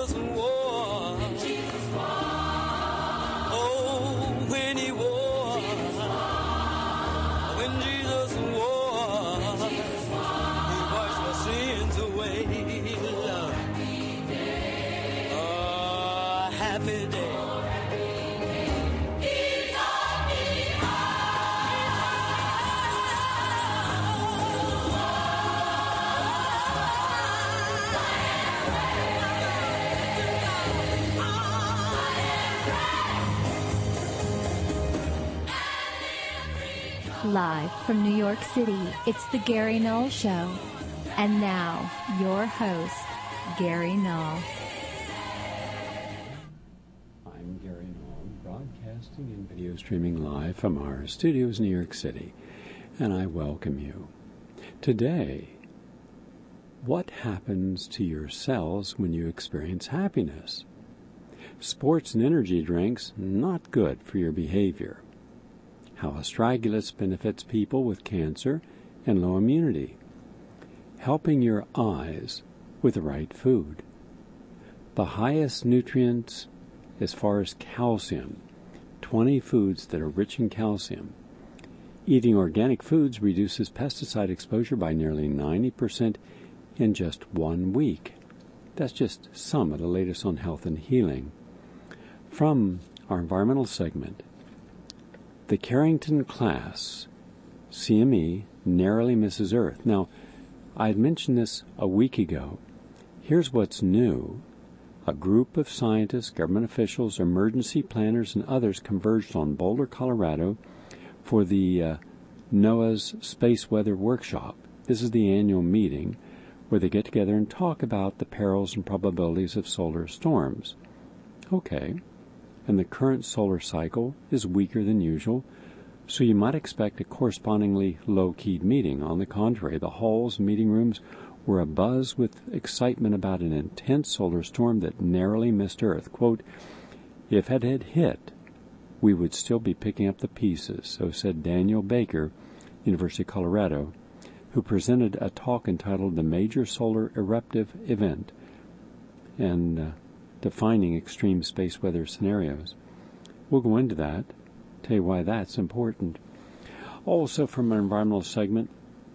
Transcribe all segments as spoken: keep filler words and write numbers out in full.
Jesus wore, oh, when he wore, when Jesus wore, he washed my sins away. Oh, happy day. Live from New York City, it's the Gary Null Show. And now, your host, Gary Null. I'm Gary Null, broadcasting and video streaming live from our studios in New York City. And I welcome you. Today, what happens to your cells when you experience happiness? Sports and energy drinks, not good for your behavior. How astragalus benefits people with cancer and low immunity. Helping your eyes with the right food. The highest nutrients as far as calcium. twenty foods that are rich in calcium. Eating organic foods reduces pesticide exposure by nearly ninety percent in just one week. That's just some of the latest on health and healing. From our environmental segment, the Carrington class, C M E, narrowly misses Earth. Now, I had mentioned this a week ago. Here's what's new. A group of scientists, government officials, emergency planners, and others converged on Boulder, Colorado for the uh, NOAA's Space Weather Workshop. This is the annual meeting where they get together and talk about the perils and probabilities of solar storms. Okay. And the current solar cycle is weaker than usual, so you might expect a correspondingly low-keyed meeting. On the contrary, the halls and meeting rooms were abuzz with excitement about an intense solar storm that narrowly missed Earth. Quote, if it had hit, we would still be picking up the pieces, so said Daniel Baker, University of Colorado, who presented a talk entitled The Major Solar Eruptive Event, and uh, defining extreme space weather scenarios. We'll go into that, tell you why that's important. Also, from our environmental segment,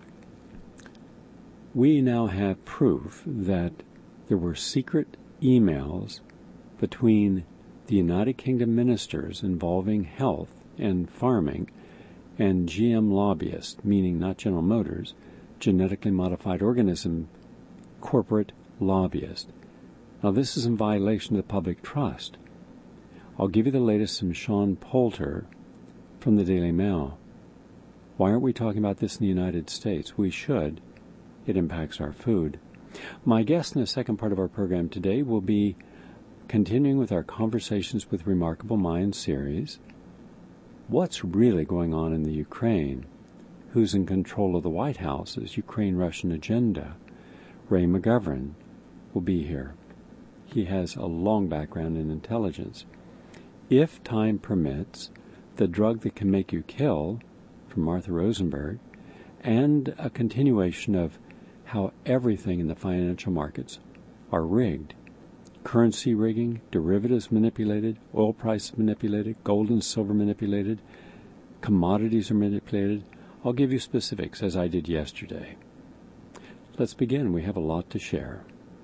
we now have proof that there were secret emails between the United Kingdom ministers involving health and farming and G M lobbyists, meaning not General Motors, genetically modified organism corporate lobbyists. Now, this is in violation of the public trust. I'll give you the latest from Sean Poulter from the Daily Mail. Why aren't we talking about this in the United States? We should. It impacts our food. My guest in the second part of our program today will be continuing with our Conversations with Remarkable Minds series. What's really going on in the Ukraine? Who's in control of the White House's Ukraine-Russian agenda? Ray McGovern will be here. He has a long background in intelligence. If time permits, The Drug That Can Make You Kill, from Martha Rosenberg, and a continuation of how everything in the financial markets are rigged. Currency rigging, derivatives manipulated, oil prices manipulated, gold and silver manipulated, commodities are manipulated. I'll give you specifics, as I did yesterday. Let's begin. We have a lot to share.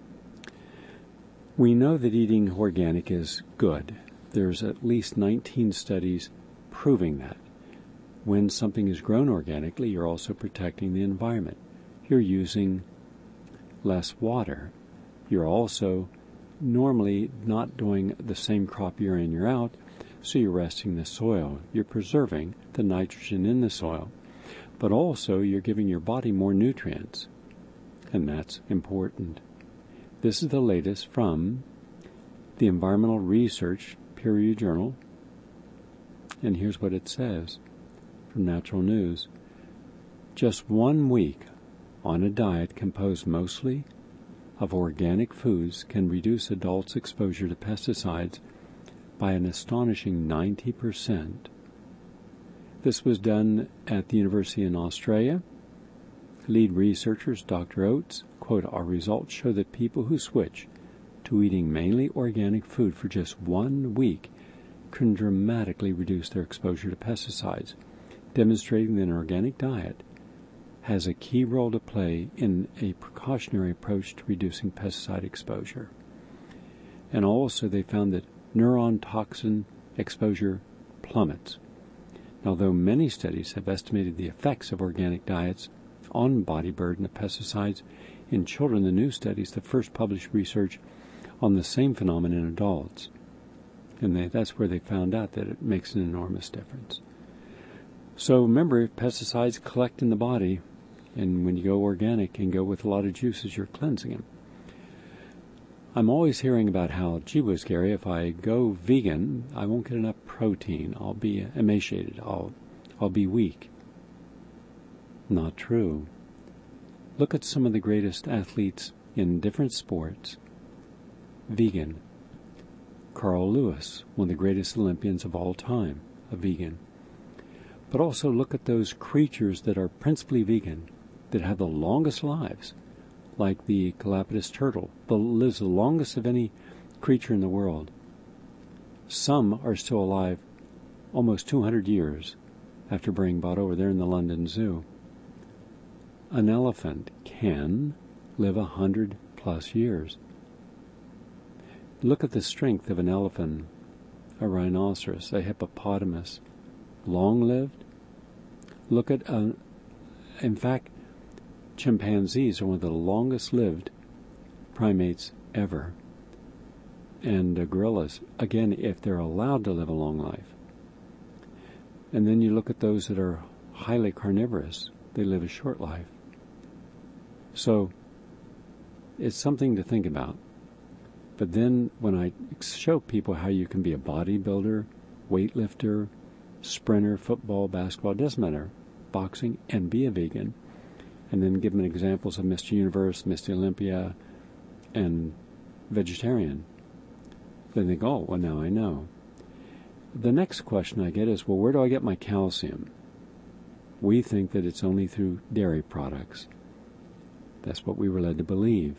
We know that eating organic is good. There's at least nineteen studies proving that. When something is grown organically, you're also protecting the environment. You're using less water. You're also normally not doing the same crop year in, year out, so you're resting the soil. You're preserving the nitrogen in the soil. But also you're giving your body more nutrients, and that's important. This is the latest from the Environmental Research peer-reviewed journal, and here's what it says from Natural News. Just one week on a diet composed mostly of organic foods can reduce adults' exposure to pesticides by an astonishing ninety percent. This was done at the university in Australia. Lead researchers, Doctor Oates, quote, our results show that people who switch to eating mainly organic food for just one week can dramatically reduce their exposure to pesticides, demonstrating that an organic diet has a key role to play in a precautionary approach to reducing pesticide exposure. And also they found that neuron toxin exposure plummets. Although many studies have estimated the effects of organic diets on body burden of pesticides in children, the new studies, the first published research on the same phenomenon in adults. And they, that's where they found out that it makes an enormous difference. So remember, pesticides collect in the body, and when you go organic and go with a lot of juices, you're cleansing them. I'm always hearing about how, gee whiz, Gary, if I go vegan, I won't get enough protein. I'll be emaciated. I'll, I'll be weak. Not true. Look at some of the greatest athletes in different sports. Vegan. Carl Lewis, one of the greatest Olympians of all time, a vegan. But also look at those creatures that are principally vegan, that have the longest lives, like the Galapagos turtle, that lives the longest of any creature in the world. Some are still alive almost two hundred years after being brought over. They're in the London Zoo. An elephant can live a hundred plus years. Look at the strength of an elephant, a rhinoceros, a hippopotamus. Long-lived. Look at, uh, in fact, chimpanzees are one of the longest-lived primates ever. And uh, gorillas, again, if they're allowed to live a long life. And then you look at those that are highly carnivorous. They live a short life. So it's something to think about. But then when I show people how you can be a bodybuilder, weightlifter, sprinter, football, basketball, it doesn't matter, boxing, and be a vegan, and then give them examples of Mister Universe, Mister Olympia, and vegetarian, then they go, oh, well, now I know. The next question I get is, well, where do I get my calcium? We think that it's only through dairy products. That's what we were led to believe.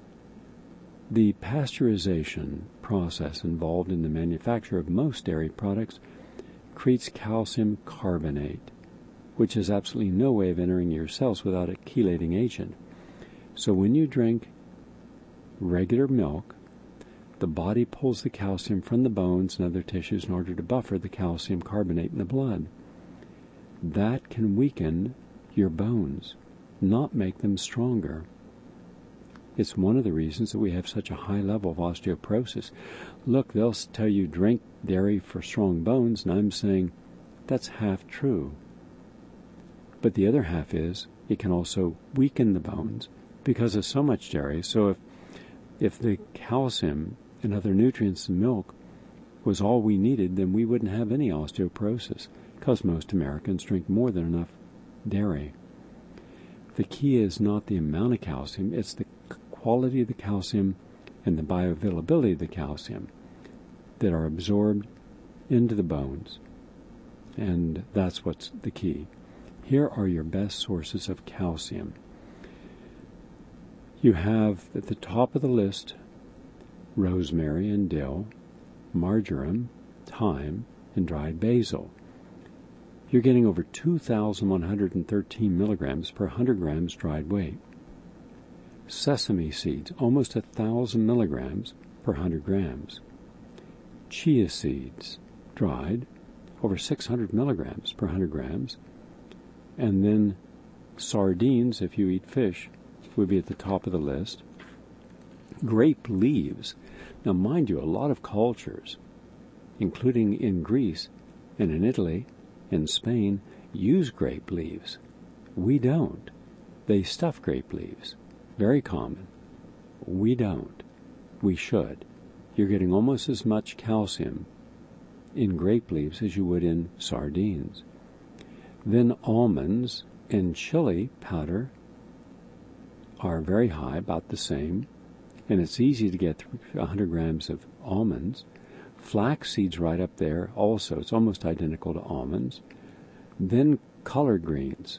The pasteurization process involved in the manufacture of most dairy products creates calcium carbonate, which has absolutely no way of entering your cells without a chelating agent. So when you drink regular milk, the body pulls the calcium from the bones and other tissues in order to buffer the calcium carbonate in the blood. That can weaken your bones, not make them stronger. It's one of the reasons that we have such a high level of osteoporosis. Look, they'll tell you drink dairy for strong bones, and I'm saying that's half true. But the other half is it can also weaken the bones because of so much dairy. So if if the calcium and other nutrients in milk was all we needed, then we wouldn't have any osteoporosis because most Americans drink more than enough dairy. The key is not the amount of calcium, it's the quality of the calcium and the bioavailability of the calcium that are absorbed into the bones. And that's what's the key. Here are your best sources of calcium. You have at the top of the list rosemary and dill, marjoram, thyme, and dried basil. You're getting over two thousand one hundred thirteen milligrams per one hundred grams dried weight. Sesame seeds, almost one thousand milligrams per one hundred grams. Chia seeds, dried, over six hundred milligrams per one hundred grams. And then sardines, if you eat fish, would be at the top of the list. Grape leaves. Now, mind you, a lot of cultures, including in Greece and in Italy and Spain, use grape leaves. We don't. They stuff grape leaves. Very common. We don't. We should. You're getting almost as much calcium in grape leaves as you would in sardines. Then almonds and chili powder are very high, about the same, and it's easy to get one hundred grams of almonds. Flax seeds right up there also. It's almost identical to almonds. Then collard greens.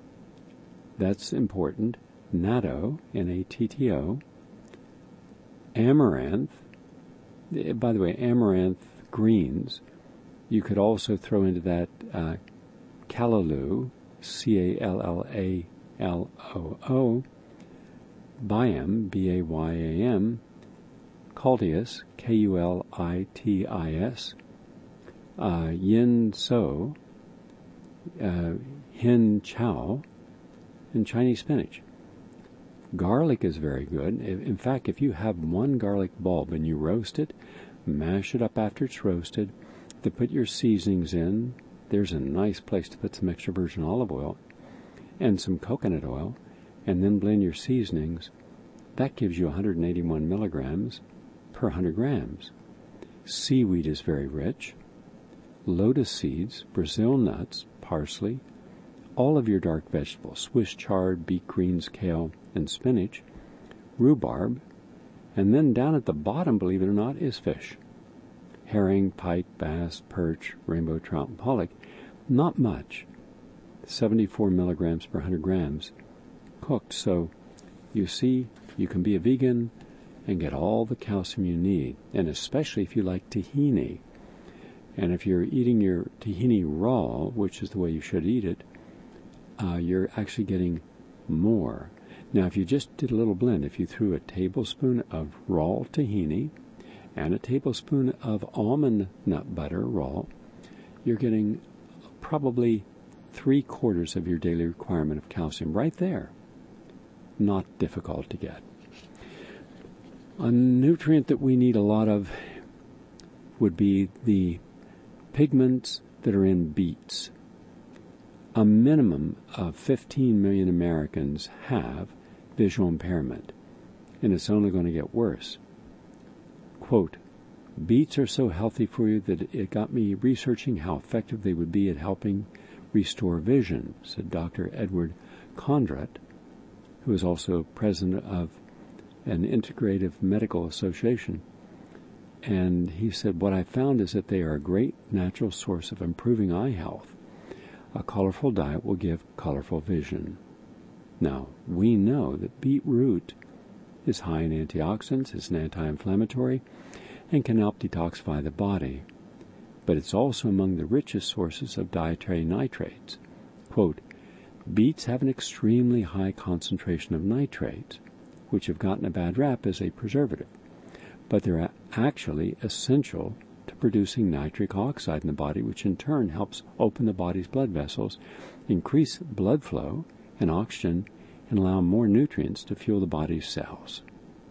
That's important. Natto, N A T T O. amaranth, by the way, amaranth greens, you could also throw into that uh, callaloo, C A L L A L O O, Byam, B A Y A M, Cultius, K U L I T I S, uh, Yin So, uh, Hin Chow, and Chinese spinach. Garlic is very good. In fact, if you have one garlic bulb and you roast it, mash it up after it's roasted, to put your seasonings in, there's a nice place to put some extra virgin olive oil and some coconut oil, and then blend your seasonings. That gives you one hundred eighty-one milligrams per one hundred grams. Seaweed is very rich. Lotus seeds, Brazil nuts, parsley, all of your dark vegetables, Swiss chard, beet greens, kale, and spinach, rhubarb, and then down at the bottom, believe it or not, is fish. Herring, pike, bass, perch, rainbow trout, and pollock. Not much. seventy-four milligrams per one hundred grams cooked. So you see, you can be a vegan and get all the calcium you need, and especially if you like tahini. And if you're eating your tahini raw, which is the way you should eat it, uh, you're actually getting more. Now, if you just did a little blend, if you threw a tablespoon of raw tahini and a tablespoon of almond nut butter raw, you're getting probably three quarters of your daily requirement of calcium right there. Not difficult to get. A nutrient that we need a lot of would be the pigments that are in beets. A minimum of fifteen million Americans have visual impairment, and it's only going to get worse. Quote, beets are so healthy for you that it got me researching how effective they would be at helping restore vision, said Doctor Edward Condrat, who is also president of an integrative medical association. And he said, what I found is that they are a great natural source of improving eye health. A colorful diet will give colorful vision. Now, we know that beetroot is high in antioxidants, it's an anti-inflammatory, and can help detoxify the body. But it's also among the richest sources of dietary nitrates. Quote, beets have an extremely high concentration of nitrates, which have gotten a bad rap as a preservative, but they're actually essential to producing nitric oxide in the body, which in turn helps open the body's blood vessels, increase blood flow and oxygen, and allow more nutrients to fuel the body's cells.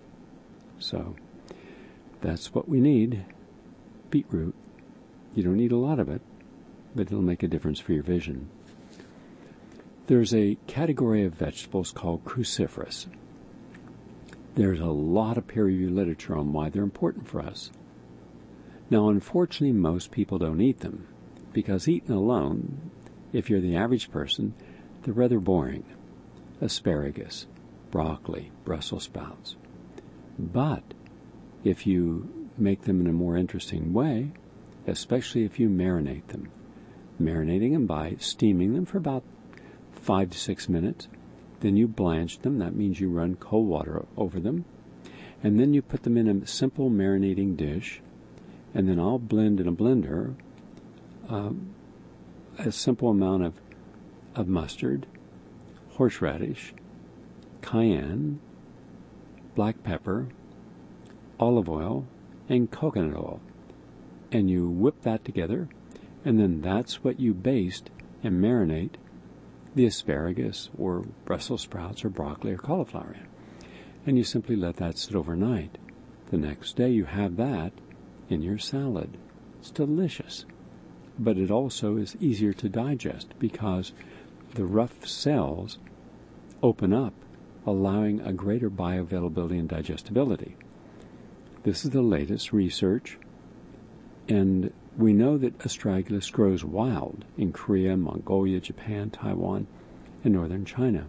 So, that's what we need. Beetroot. You don't need a lot of it, but it'll make a difference for your vision. There's a category of vegetables called cruciferous. There's a lot of peer-reviewed literature on why they're important for us. Now, unfortunately, most people don't eat them, because eaten alone, if you're the average person, they're rather boring. Asparagus, broccoli, Brussels sprouts. But if you make them in a more interesting way, especially if you marinate them, marinating them by steaming them for about five to six minutes, then you blanch them. That means you run cold water over them. And then you put them in a simple marinating dish. And then I'll blend in a blender um, a simple amount of, of mustard, horseradish, cayenne, black pepper, olive oil, and coconut oil. And you whip that together. And then that's what you baste and marinate the asparagus or Brussels sprouts or broccoli or cauliflower in. And you simply let that sit overnight. The next day you have that in your salad. It's delicious. But it also is easier to digest because the rough cells open up, allowing a greater bioavailability and digestibility. This is the latest research, and we know that astragalus grows wild in Korea, Mongolia, Japan, Taiwan, and northern China.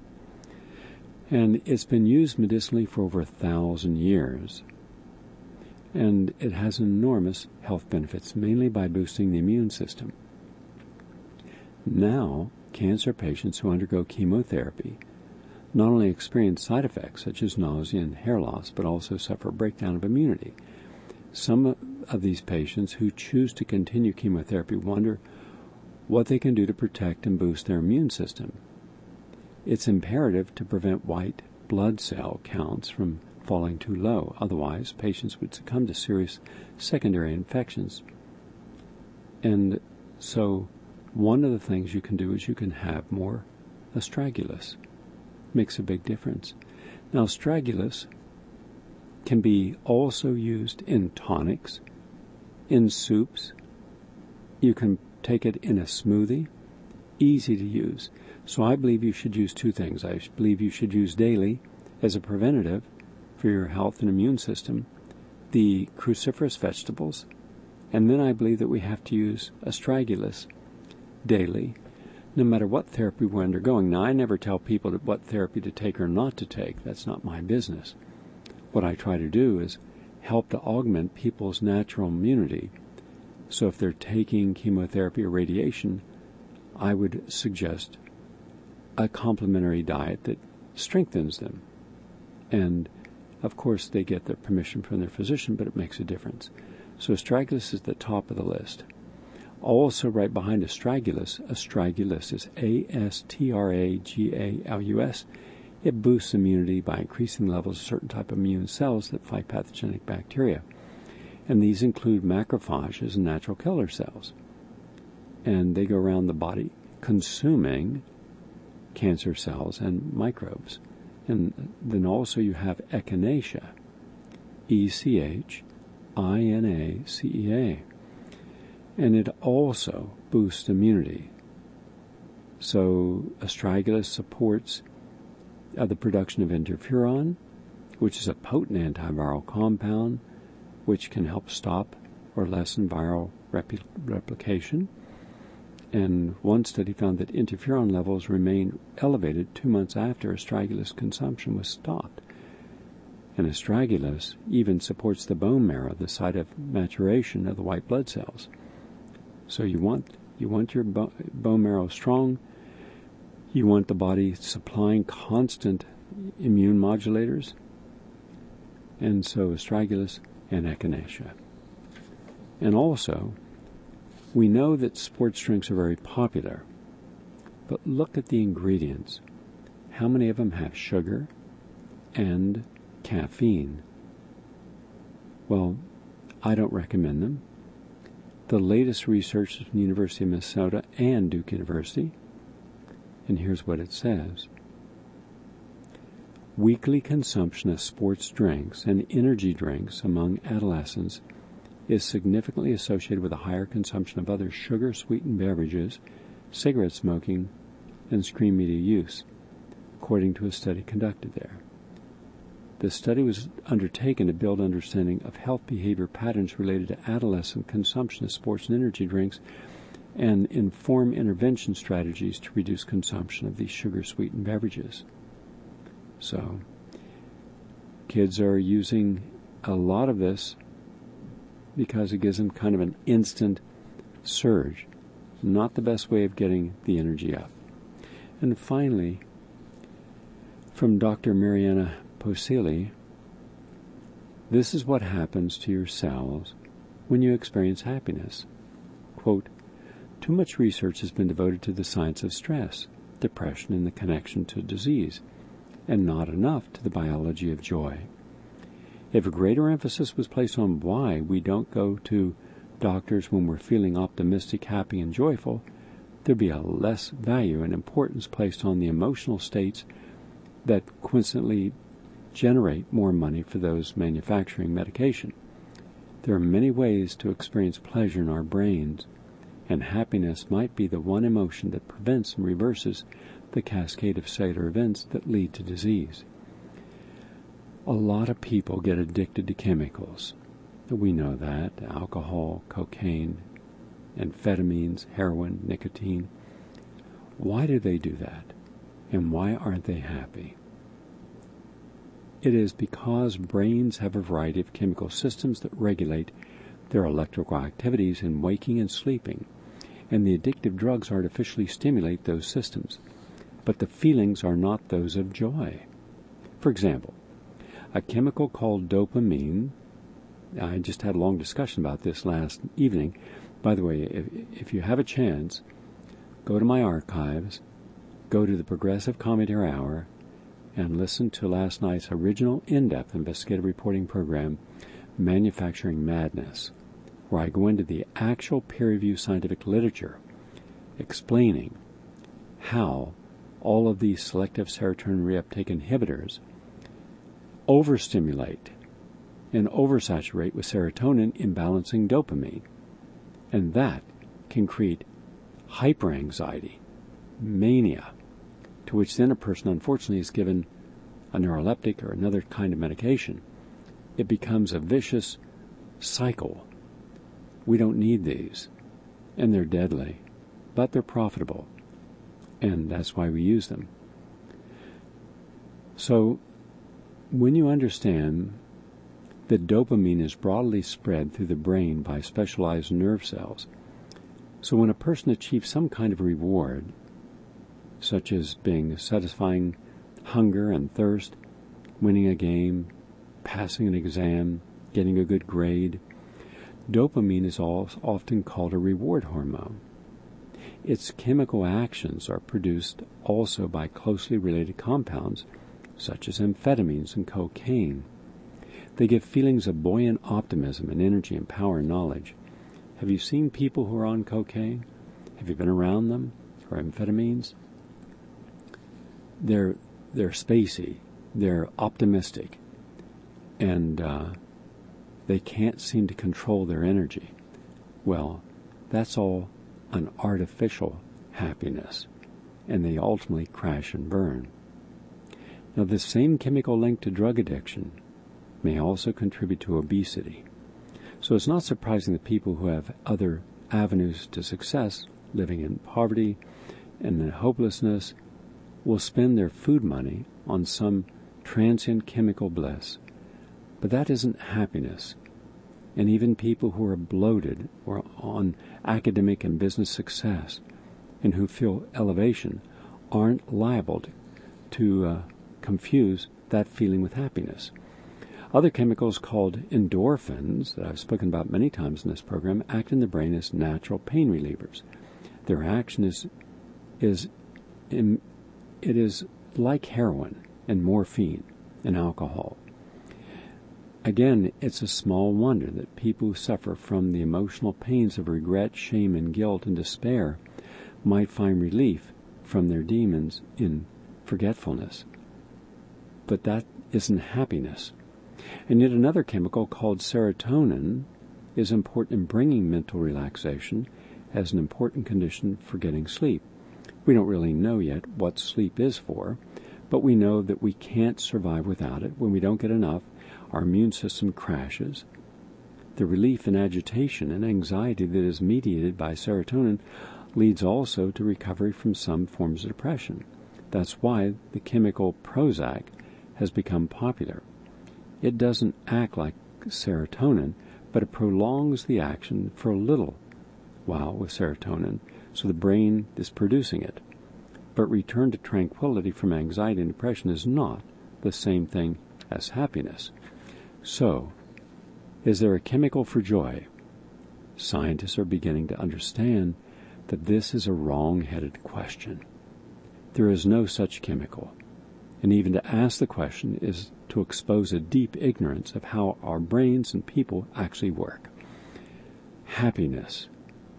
And it's been used medicinally for over a thousand years. And it has enormous health benefits, mainly by boosting the immune system. Now, cancer patients who undergo chemotherapy not only experience side effects such as nausea and hair loss, but also suffer a breakdown of immunity. Some of these patients who choose to continue chemotherapy wonder what they can do to protect and boost their immune system. It's imperative to prevent white blood cell counts from falling too low. Otherwise, patients would succumb to serious secondary infections. And so one of the things you can do is you can have more astragalus. Makes a big difference. Now, astragalus can be also used in tonics, in soups. You can take it in a smoothie. Easy to use. So I believe you should use two things. I believe you should use daily as a preventative for your health and immune system the cruciferous vegetables, and then I believe that we have to use astragalus daily, no matter what therapy we're undergoing. Now, I never tell people what therapy to take or not to take. That's not my business. What I try to do is help to augment people's natural immunity. So if they're taking chemotherapy or radiation, I would suggest a complementary diet that strengthens them. And, of course, they get their permission from their physician, but it makes a difference. So astragalus is the top of the list. Also, right behind astragalus, astragalus is A S T R A G A L U S. It boosts immunity by increasing levels of certain type of immune cells that fight pathogenic bacteria. And these include macrophages and natural killer cells. And they go around the body consuming cancer cells and microbes. And then also you have echinacea, E C H I N A C E A. And it also boosts immunity. So astragalus supports uh, the production of interferon, which is a potent antiviral compound which can help stop or lessen viral repl- replication. And one study found that interferon levels remained elevated two months after astragalus consumption was stopped. And astragalus even supports the bone marrow, the site of maturation of the white blood cells. So you want you want your bo- bone marrow strong. You want the body supplying constant immune modulators. And so astragalus and echinacea. And also, we know that sports drinks are very popular, but look at the ingredients. How many of them have sugar and caffeine? Well, I don't recommend them. The latest research is from the University of Minnesota and Duke University, and here's what it says. Weekly consumption of sports drinks and energy drinks among adolescents is significantly associated with a higher consumption of other sugar-sweetened beverages, cigarette smoking, and screen media use, according to a study conducted there. The study was undertaken to build understanding of health behavior patterns related to adolescent consumption of sports and energy drinks and inform intervention strategies to reduce consumption of these sugar-sweetened beverages. So, kids are using a lot of this because it gives them kind of an instant surge. Not the best way of getting the energy up. And finally, from Doctor Mariana Posilli, this is what happens to your cells when you experience happiness. Quote, too much research has been devoted to the science of stress, depression, and the connection to disease, and not enough to the biology of joy. If a greater emphasis was placed on why we don't go to doctors when we're feeling optimistic, happy, and joyful, there'd be a less value and importance placed on the emotional states that coincidentally generate more money for those manufacturing medication. There are many ways to experience pleasure in our brains, and happiness might be the one emotion that prevents and reverses the cascade of cellular events that lead to disease. A lot of people get addicted to chemicals. We know that. Alcohol, cocaine, amphetamines, heroin, nicotine. Why do they do that? And why aren't they happy? It is because brains have a variety of chemical systems that regulate their electrical activities in waking and sleeping, and the addictive drugs artificially stimulate those systems. but the feelings are not those of joy. For example, a chemical called dopamine, I just had a long discussion about this last evening. By the way, if, if you have a chance, go to my archives, go to the Progressive Commentary Hour, and listen to last night's original in-depth investigative reporting program, Manufacturing Madness, where I go into the actual peer-reviewed scientific literature explaining how all of these selective serotonin reuptake inhibitors overstimulate and oversaturate with serotonin, imbalancing dopamine. And that can create hyperanxiety, mania, to which then a person unfortunately is given a neuroleptic or another kind of medication. It becomes a vicious cycle. We don't need these, and they're deadly, but they're profitable, and that's why we use them. So, when you understand that dopamine is broadly spread through the brain by specialized nerve cells, so when a person achieves some kind of reward, such as being satisfying hunger and thirst, winning a game, passing an exam, getting a good grade, dopamine is also often called a reward hormone. Its chemical actions are produced also by closely related compounds, such as amphetamines and cocaine. They give feelings of buoyant optimism and energy and power and knowledge. Have you seen people who are on cocaine? Have you been around them? Or amphetamines? They're they're spacey, they're optimistic, and uh, they can't seem to control their energy. Well, that's all an artificial happiness, and they ultimately crash and burn. Now, this same chemical link to drug addiction may also contribute to obesity. So it's not surprising that people who have other avenues to success, living in poverty and in hopelessness, will spend their food money on some transient chemical bliss. But that isn't happiness. And even people who are bloated or on academic and business success and who feel elevation aren't liable to, to uh, confuse that feeling with happiness. Other chemicals called endorphins, that I've spoken about many times in this program, act in the brain as natural pain relievers. Their action is, is in, it is like heroin and morphine and alcohol. Again, it's a small wonder that people who suffer from the emotional pains of regret, shame, and guilt and despair might find relief from their demons in forgetfulness. But that isn't happiness. And yet another chemical called serotonin is important in bringing mental relaxation as an important condition for getting sleep. We don't really know yet what sleep is for, but we know that we can't survive without it. When we don't get enough, our immune system crashes. The relief in agitation and anxiety that is mediated by serotonin leads also to recovery from some forms of depression. That's why the chemical Prozac has become popular. It doesn't act like serotonin, but it prolongs the action for a little while with serotonin, so the brain is producing it. But return to tranquility from anxiety and depression is not the same thing as happiness. So, is there a chemical for joy? Scientists are beginning to understand that this is a wrong-headed question. There is no such chemical, and even to ask the question is to expose a deep ignorance of how our brains and people actually work. Happiness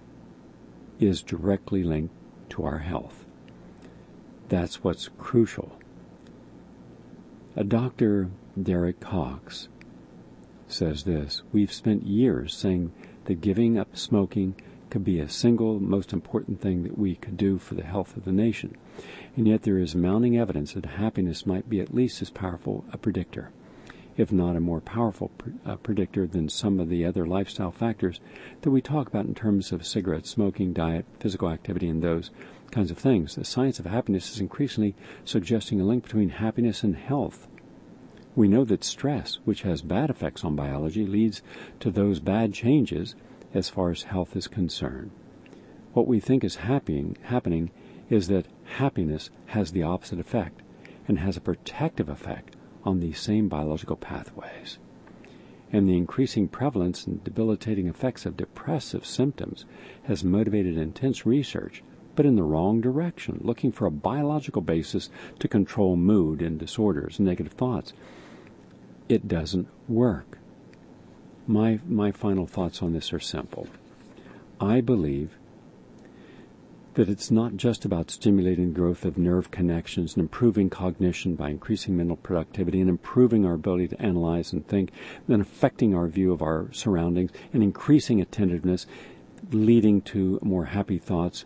is directly linked to our health. That's what's crucial. A Doctor Derek Cox says this: we've spent years saying that giving up smoking could be a single most important thing that we could do for the health of the nation. And yet there is mounting evidence that happiness might be at least as powerful a predictor, if not a more powerful pre- uh, predictor than some of the other lifestyle factors that we talk about in terms of cigarette smoking, diet, physical activity, and those kinds of things. The science of happiness is increasingly suggesting a link between happiness and health. We know that stress, which has bad effects on biology, leads to those bad changes as far as health is concerned. What we think is happening, happening is that happiness has the opposite effect and has a protective effect on these same biological pathways. And the increasing prevalence and debilitating effects of depressive symptoms has motivated intense research, but in the wrong direction, looking for a biological basis to control mood and disorders and negative thoughts. It doesn't work. My, my final thoughts on this are simple. I believe that it's not just about stimulating the growth of nerve connections and improving cognition by increasing mental productivity and improving our ability to analyze and think, then affecting our view of our surroundings and increasing attentiveness, leading to more happy thoughts.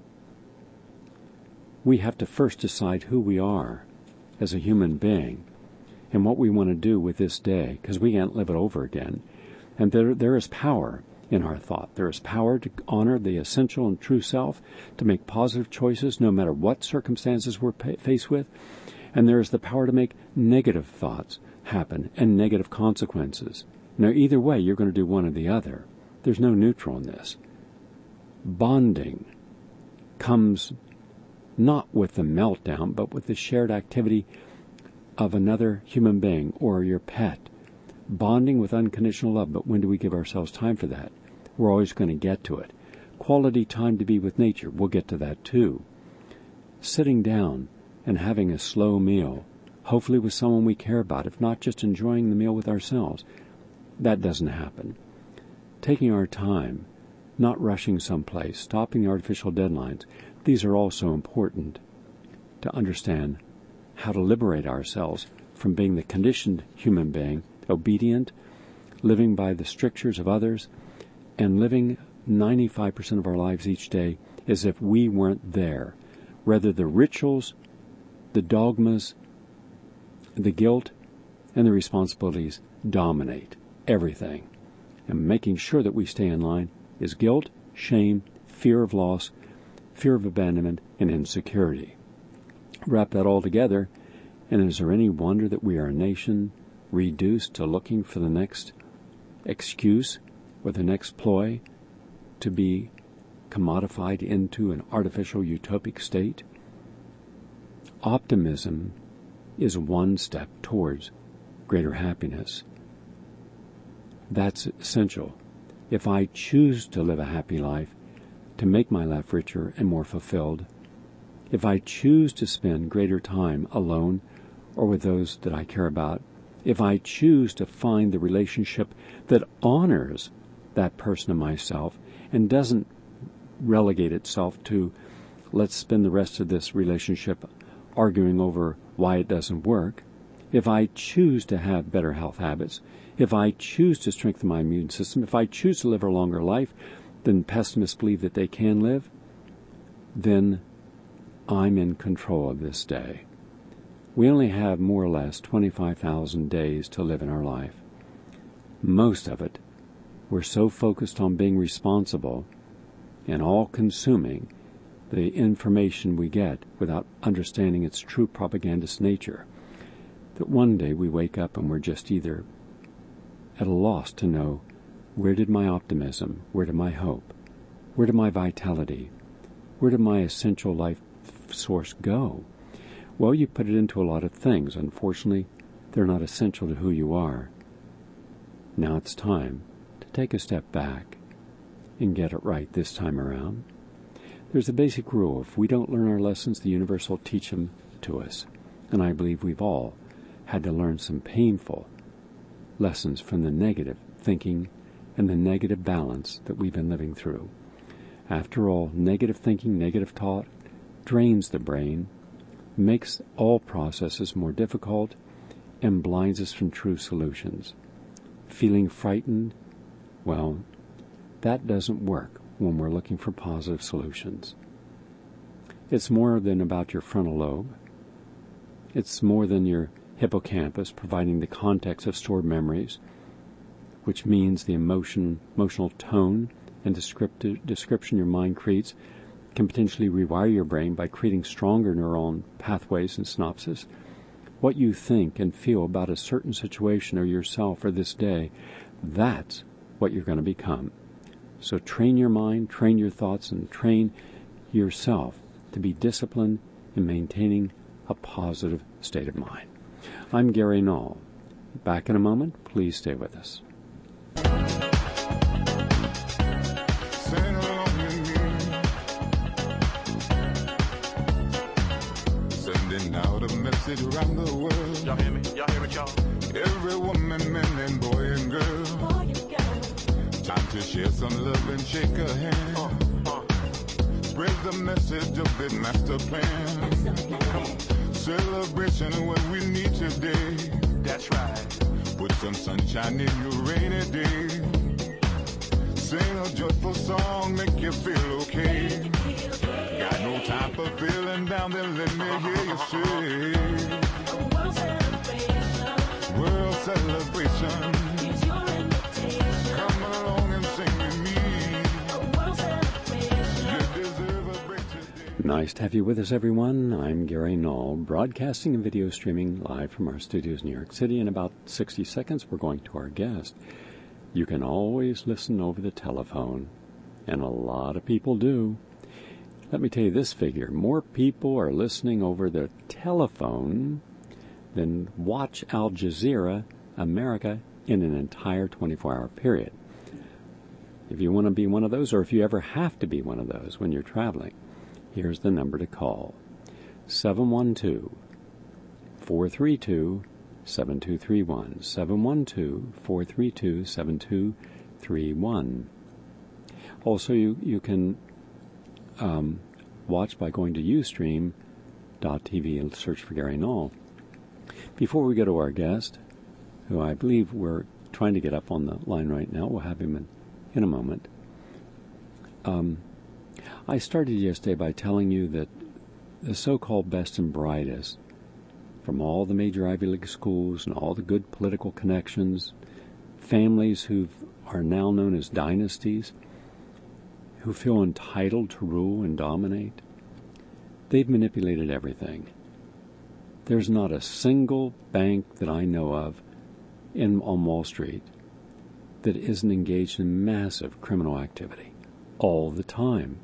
We have to first decide who we are as a human being and what we want to do with this day, because we can't live it over again. And there, there is power in our thought. There is power to honor the essential and true self, to make positive choices no matter what circumstances we're pa- faced with. And there is the power to make negative thoughts happen and negative consequences. Now, either way, you're going to do one or the other. There's no neutral in this. Bonding comes not with the meltdown, but with the shared activity of another human being or your pet. Bonding with unconditional love, but when do we give ourselves time for that? We're always going to get to it. Quality time to be with nature, we'll get to that too. Sitting down and having a slow meal, hopefully with someone we care about, if not just enjoying the meal with ourselves. That doesn't happen. Taking our time, not rushing someplace, stopping the artificial deadlines, these are also important to understand how to liberate ourselves from being the conditioned human being, obedient, living by the strictures of others, and living ninety-five percent of our lives each day as if we weren't there. Rather, the rituals, the dogmas, the guilt, and the responsibilities dominate everything. And making sure that we stay in line is guilt, shame, fear of loss, fear of abandonment, and insecurity. Wrap that all together, and is there any wonder that we are a nation reduced to looking for the next excuse or the next ploy to be commodified into an artificial utopic state? Optimism is one step towards greater happiness. That's essential. If I choose to live a happy life, to make my life richer and more fulfilled, if I choose to spend greater time alone or with those that I care about, if I choose to find the relationship that honors that person and myself and doesn't relegate itself to, let's spend the rest of this relationship arguing over why it doesn't work, if I choose to have better health habits, if I choose to strengthen my immune system, if I choose to live a longer life than pessimists believe that they can live, then I'm in control of this day. We only have more or less twenty-five thousand days to live in our life. Most of it, we're so focused on being responsible and all-consuming the information we get without understanding its true propagandist nature, that one day we wake up and we're just either at a loss to know, where did my optimism, where did my hope, where did my vitality, where did my essential life source go? Well, you put it into a lot of things. Unfortunately, they're not essential to who you are. Now it's time to take a step back and get it right this time around. There's a basic rule. If we don't learn our lessons, the universe will teach them to us. And I believe we've all had to learn some painful lessons from the negative thinking and the negative balance that we've been living through. After all, negative thinking, negative thought drains the brain, makes all processes more difficult, and blinds us from true solutions. Feeling frightened? Well, that doesn't work when we're looking for positive solutions. It's more than about your frontal lobe. It's more than your hippocampus providing the context of stored memories, which means the emotion, emotional tone and descriptive description your mind creates can potentially rewire your brain by creating stronger neuron pathways and synapses. What you think and feel about a certain situation or yourself or this day, that's what you're going to become. So train your mind, train your thoughts, and train yourself to be disciplined in maintaining a positive state of mind. I'm Gary Null. Back in a moment. Please stay with us. Sing along with me. Sending out a message around the world. Y'all hear me? Y'all hear it, y'all? Every woman, man, and boy and girl. Time to share some love and shake a hand. Uh, uh. Spread the message of the master plan. Come on. Celebration what we need today. That's right. Put some sunshine in your rainy day. Sing a joyful song, make you feel okay. Got no time for feeling down, then let me hear you say. World celebration. World celebration. Here's your invitation. Come along and sing with me. World celebration. You deserve a break today. Nice to have you with us, everyone. I'm Gary Null, broadcasting and video streaming live from our studios in New York City. In about sixty seconds, we're going to our guest. You can always listen over the telephone, and a lot of people do. Let me tell you this figure. More people are listening over the telephone than watch Al Jazeera America in an entire twenty-four hour period. If you want to be one of those, or if you ever have to be one of those when you're traveling, here's the number to call. seven one two, four three two, seven two three one. seven one two, four three two, seven two three one. Also, you, you can um, watch by going to ustream dot t v and search for Gary Null. Before we go to our guest, who I believe we're trying to get up on the line right now, we'll have him in, in a moment. Um, I started yesterday by telling you that the so-called best and brightest from all the major Ivy League schools and all the good political connections, families who are now known as dynasties, who feel entitled to rule and dominate, they've manipulated everything. There's not a single bank that I know of in on Wall Street that isn't engaged in massive criminal activity all the time.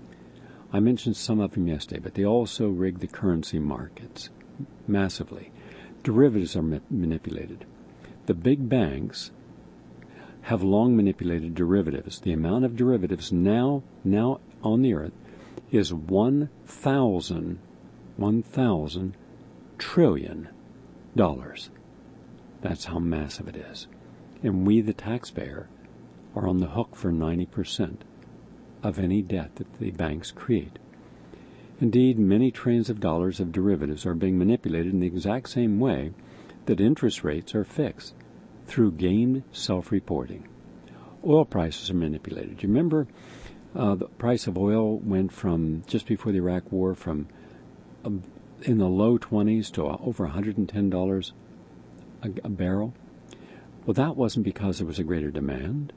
I mentioned some of them yesterday, but they also rig the currency markets massively. Derivatives are ma- manipulated. The big banks have long manipulated derivatives. The amount of derivatives now now on the earth is one thousand, one thousand trillion dollars. That's how massive it is. And we, the taxpayer, are on the hook for ninety percent of any debt that the banks create. Indeed, many trillions of dollars of derivatives are being manipulated in the exact same way that interest rates are fixed, through gamed self-reporting. Oil prices are manipulated. Do you remember uh, the price of oil went from, just before the Iraq War, from uh, in the low twenties to uh, over one hundred ten dollars a, a barrel? Well, that wasn't because there was a greater demand.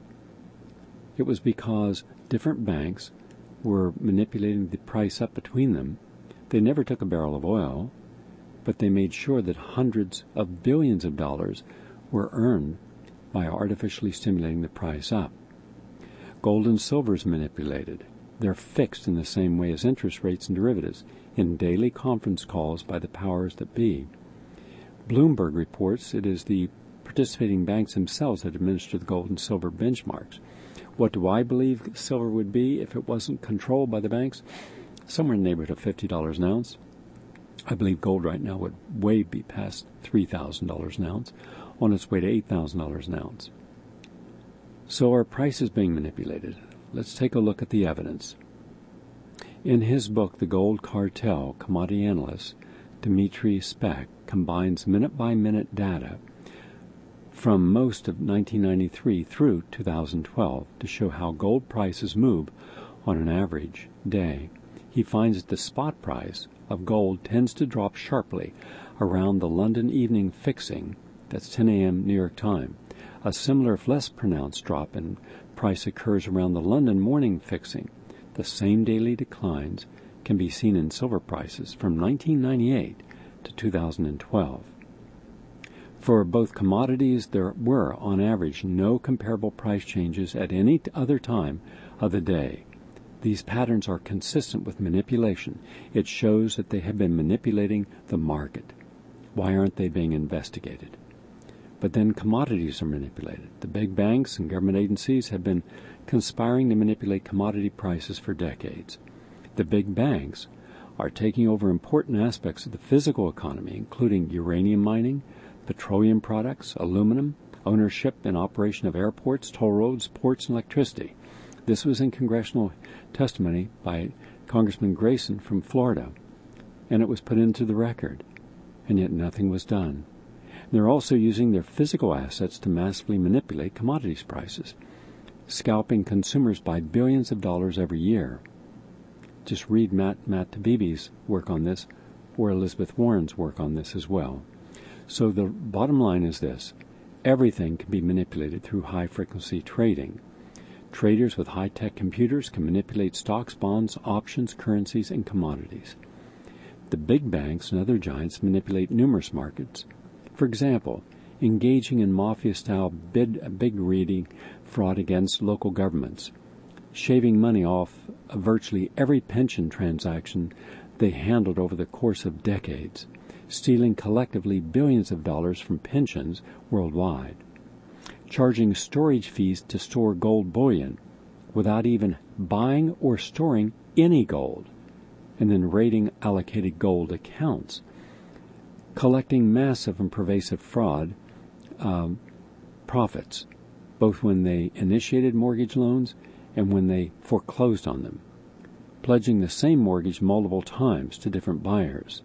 It was because different banks were manipulating the price up between them. They never took a barrel of oil, but they made sure that hundreds of billions of dollars were earned by artificially stimulating the price up. Gold and silver is manipulated. They're fixed in the same way as interest rates and derivatives in daily conference calls by the powers that be. Bloomberg reports it is the participating banks themselves that administer the gold and silver benchmarks. What do I believe silver would be if it wasn't controlled by the banks? Somewhere in the neighborhood of fifty dollars an ounce. I believe gold right now would way be past three thousand dollars an ounce, on its way to eight thousand dollars an ounce. So are prices being manipulated? Let's take a look at the evidence. In his book, The Gold Cartel, commodity analyst Dmitry Speck combines minute-by-minute data from most of nineteen ninety-three through two thousand twelve to show how gold prices move on an average day. He finds that the spot price of gold tends to drop sharply around the London evening fixing, that's ten a.m. New York time. A similar, if less pronounced drop in price occurs around the London morning fixing. The same daily declines can be seen in silver prices from nineteen ninety-eight to two thousand twelve. For both commodities, there were, on average, no comparable price changes at any other time of the day. These patterns are consistent with manipulation. It shows that they have been manipulating the market. Why aren't they being investigated? But then commodities are manipulated. The big banks and government agencies have been conspiring to manipulate commodity prices for decades. The big banks are taking over important aspects of the physical economy, including uranium mining, petroleum products, aluminum, ownership and operation of airports, toll roads, ports, and electricity. This was in congressional testimony by Congressman Grayson from Florida, and it was put into the record, and yet nothing was done. They're also using their physical assets to massively manipulate commodities prices, scalping consumers by billions of dollars every year. Just read Matt, Matt Tabibi's work on this, or Elizabeth Warren's work on this as well. So the bottom line is this. Everything can be manipulated through high-frequency trading. Traders with high-tech computers can manipulate stocks, bonds, options, currencies, and commodities. The big banks and other giants manipulate numerous markets. For example, engaging in mafia-style bid, big reading fraud against local governments, shaving money off of virtually every pension transaction they handled over the course of decades, stealing collectively billions of dollars from pensions worldwide, charging storage fees to store gold bullion without even buying or storing any gold, and then raiding allocated gold accounts, collecting massive and pervasive fraud um, profits, both when they initiated mortgage loans and when they foreclosed on them, pledging the same mortgage multiple times to different buyers.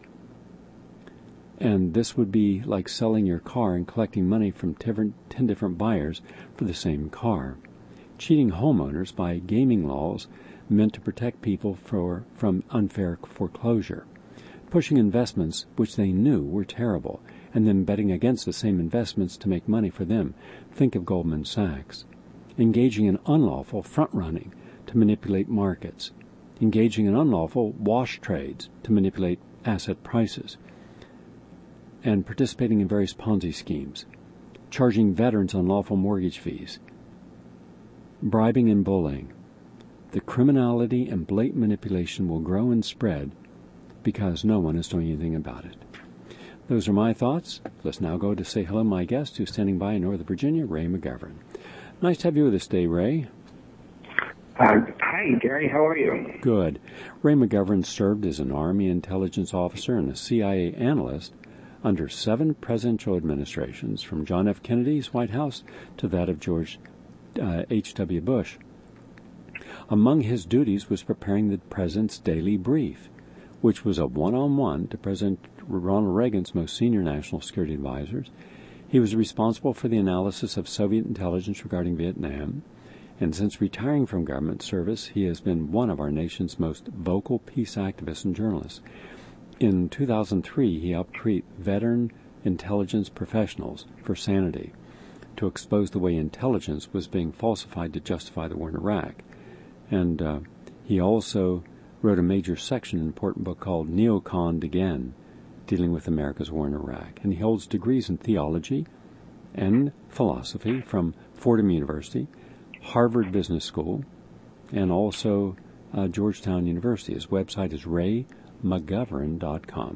And this would be like selling your car and collecting money from ten different buyers for the same car, cheating homeowners by gaming laws meant to protect people for, from unfair foreclosure, pushing investments which they knew were terrible, and then betting against the same investments to make money for them. Think of Goldman Sachs. Engaging in unlawful front-running to manipulate markets, engaging in unlawful wash trades to manipulate asset prices, and participating in various Ponzi schemes, charging veterans unlawful mortgage fees, bribing and bullying. The criminality and blatant manipulation will grow and spread because no one is doing anything about it. Those are my thoughts. Let's now go to say hello to my guest who's standing by in Northern Virginia, Ray McGovern. Nice to have you with us today, Ray. Uh, hi, Gary. How are you? Good. Ray McGovern served as an Army intelligence officer and a C I A analyst under seven presidential administrations, from John F. Kennedy's White House to that of George uh, H W Bush. Among his duties was preparing the president's daily brief, which was a one-on-one to President Ronald Reagan's most senior national security advisors. He was responsible for the analysis of Soviet intelligence regarding Vietnam, and since retiring from government service, he has been one of our nation's most vocal peace activists and journalists. In two thousand three, he helped create Veteran Intelligence Professionals for Sanity to expose the way intelligence was being falsified to justify the war in Iraq. And uh, he also wrote a major section in an important book called Neocon Again, dealing with America's war in Iraq. And he holds degrees in theology and philosophy from Fordham University, Harvard Business School, and also uh, Georgetown University. His website is ray mcgovern dot com.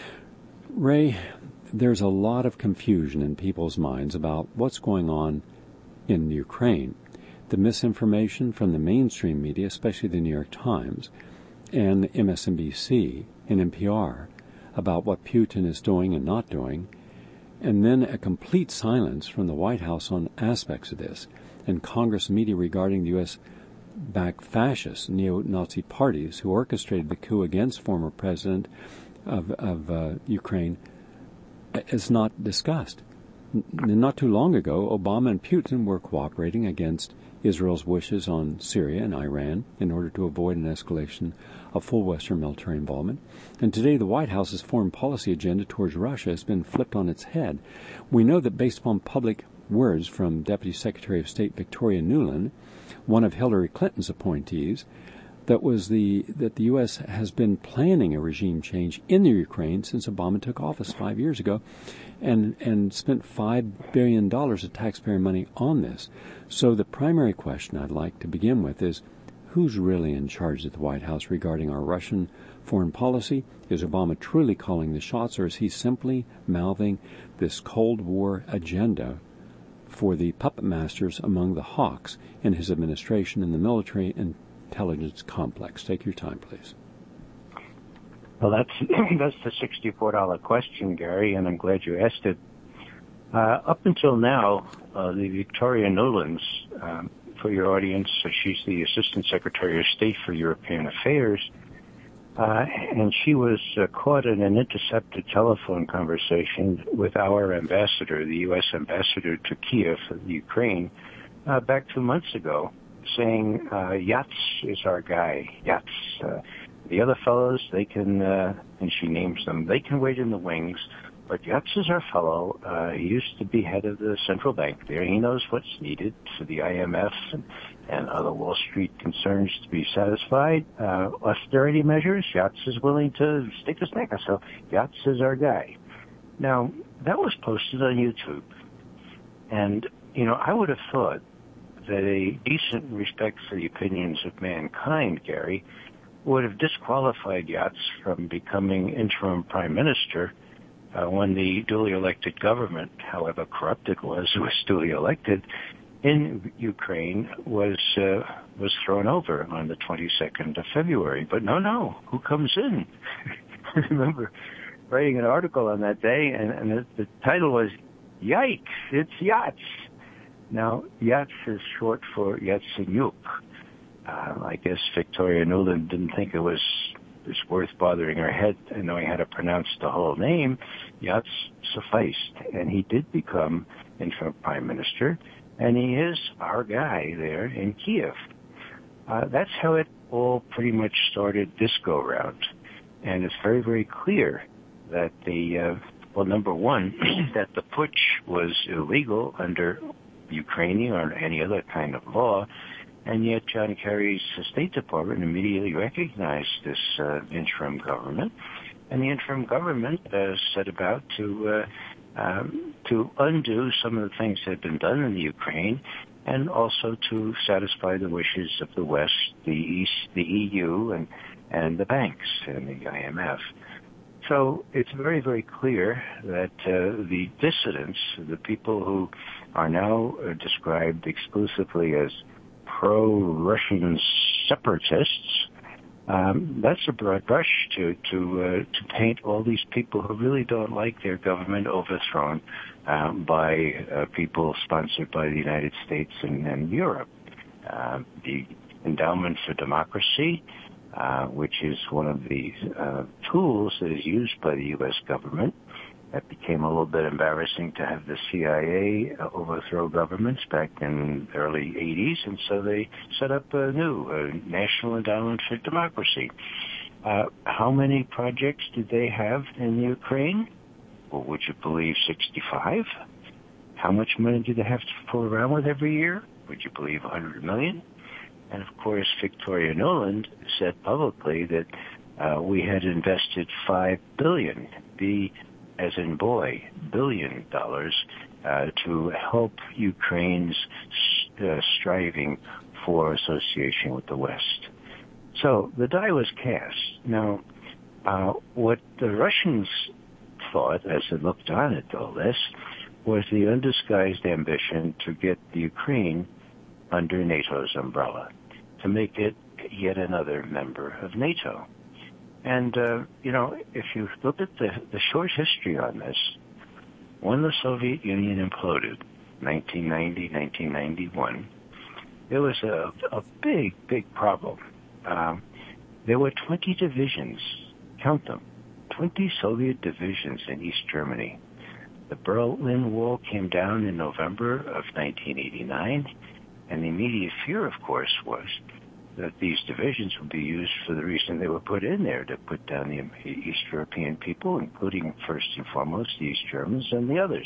Ray, there's a lot of confusion in people's minds about what's going on in Ukraine. The misinformation from the mainstream media, especially the New York Times and M S N B C and N P R, about what Putin is doing and not doing, and then a complete silence from the White House on aspects of this, and Congress media regarding the U S-backed fascist neo-Nazi parties who orchestrated the coup against former president of, of uh, Ukraine is not discussed. N- not too long ago, Obama and Putin were cooperating against Israel's wishes on Syria and Iran in order to avoid an escalation of full Western military involvement. And today the White House's foreign policy agenda towards Russia has been flipped on its head. We know that based upon public words from Deputy Secretary of State Victoria Nuland, one of Hillary Clinton's appointees, that was the that the U S has been planning a regime change in the Ukraine since Obama took office five years ago, and and spent five billion dollars of taxpayer money on this. So the primary question I'd like to begin with is, who's really in charge at the White House regarding our Russian foreign policy? Is Obama truly calling the shots, or is he simply mouthing this Cold War agenda for the puppet masters among the hawks in his administration and the military intelligence complex? Take your time, please. Well, that's that's the sixty-four dollar question, Gary, and I'm glad you asked it. Uh, up until now, uh, the Victoria Nuland, um, for your audience, so she's the Assistant Secretary of State for European Affairs, uh, and she was uh, caught in an intercepted telephone conversation with our ambassador, the U S ambassador to Kiev, Ukraine, uh, back two months ago, saying, uh, Yats is our guy, Yats. Uh, the other fellows, they can, uh, and she names them, they can wait in the wings, but Yats is our fellow. Uh, he used to be head of the central bank there. He knows what's needed for the I M F and, and other Wall Street concerns to be satisfied. Uh, austerity measures, Yats is willing to stick his neck out. So Yats is our guy. Now, that was posted on YouTube. And, you know, I would have thought that a decent respect for the opinions of mankind, Gary, would have disqualified Yats from becoming interim prime minister uh, when the duly elected government, however corrupt it was, was duly elected in Ukraine, was uh, was thrown over on the twenty-second of February. But no, no, who comes in? I remember writing an article on that day, and, and the, the title was, Yikes, it's Yats. Now, Yats is short for Yatsenyuk. Uh, I guess Victoria Nuland didn't think it was, was worth bothering her head and knowing how to pronounce the whole name. Yats sufficed, and he did become interim prime minister, and he is our guy there in Kiev. Uh, that's how it all pretty much started this go-round, and it's very, very clear that the, uh, well, number one, that the putsch was illegal under Ukrainian or any other kind of law, and yet John Kerry's State Department immediately recognized this uh, interim government, and the interim government uh, set about to uh, um, to undo some of the things that had been done in the Ukraine, and also to satisfy the wishes of the West, the East, the E U, and and the banks and the I M F. So it's very, very clear that uh, the dissidents, the people who are now uh, described exclusively as pro-Russian separatists, um, that's a broad brush to to uh, to paint all these people who really don't like their government overthrown um, by uh, people sponsored by the United States and, and Europe. Uh, the Endowment for Democracy, uh, which is one of the uh, tools that is used by the U S government. That became a little bit embarrassing to have the C I A overthrow governments back in the early eighties, and so they set up a new uh, National Endowment for Democracy. Uh, how many projects did they have in Ukraine? Well, would you believe sixty-five? How much money did they have to fool around with every year? Would you believe one hundred million? And of course, Victoria Nuland said publicly that uh, we had invested five billion, B as in boy, billion dollars, uh, to help Ukraine's uh, striving for association with the West. So the die was cast. Now, uh, what the Russians thought, as they looked on at all this, was the undisguised ambition to get the Ukraine under NATO's umbrella, to make it yet another member of NATO. And, uh, you know, if you look at the, the short history on this, when the Soviet Union imploded, nineteen ninety, nineteen ninety-one, there was a, a big, big problem. Um, there were twenty divisions, count them, twenty Soviet divisions in East Germany. The Berlin Wall came down in November of nineteen eighty-nine, and the immediate fear, of course, was that these divisions would be used for the reason they were put in there, to put down the East European people, including first and foremost the East Germans and the others.